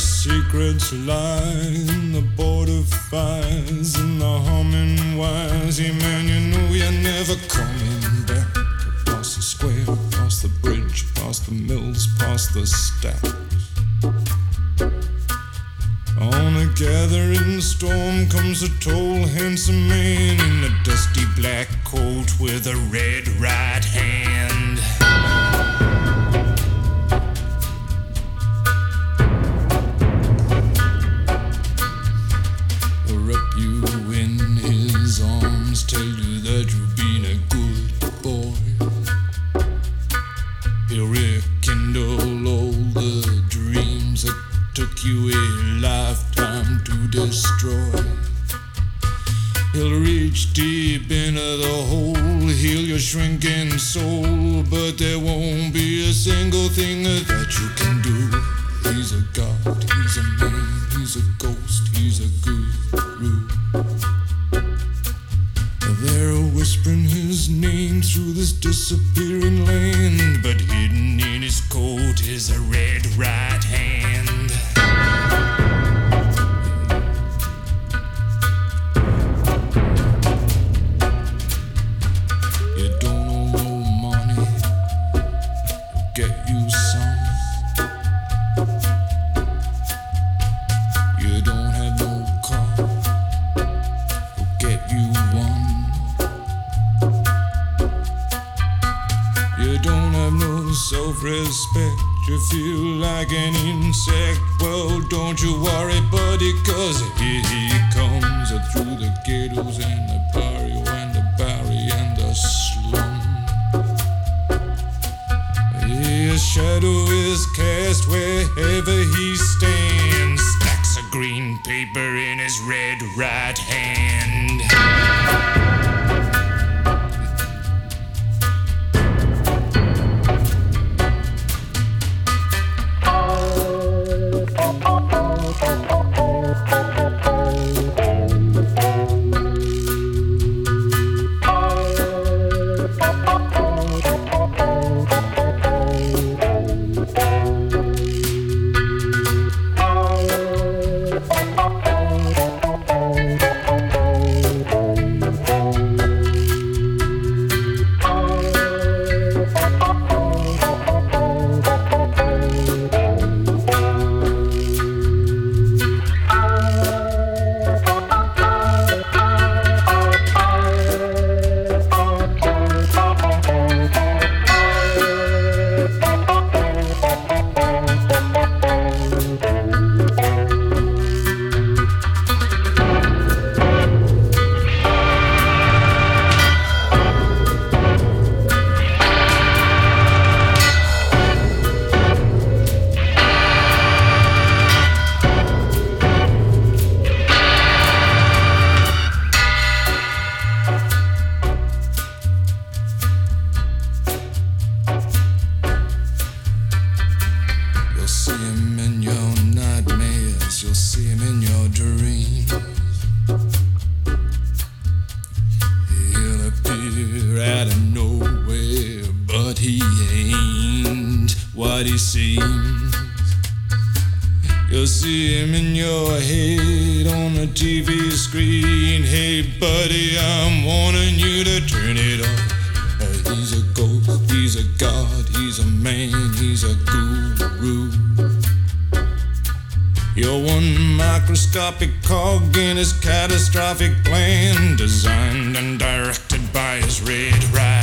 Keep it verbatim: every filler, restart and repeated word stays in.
secrets lie in the border fires and the humming wires. Yeah, man, you know you're never coming back. Across the square, across the bridge, past the mills, past the stacks. On a gathering storm comes a tall, handsome man in a dusty black coat with a red right hand. He'll wrap you in his arms, tell you that you've been a good boy. He'll rekindle all the dreams that took you a lifetime to destroy. He'll reach deep into the hole, heal your shrinking soul, but there won't be a single thing that you can do. He's a god, he's a man, he's a ghost, he's a guru. They're whispering his name through this disappearing land, but hidden in his coat is a red right hand. You don't owe no money, he'll get you some. You don't have no car, he'll get you one. You don't have no self-respect, you feel like an insect. Well, don't you worry, buddy, cause here he comes through the ghettos and the barrio and the barry and the slum. His shadow is cast wherever he stands, stacks of green paper in his red right hand. He seems. You'll see him in your head on the T V screen. Hey buddy, I'm warning you to turn it off. Uh, he's a ghost, he's a god, he's a man, he's a guru. You're one microscopic cog in his catastrophic plan, designed and directed by his red right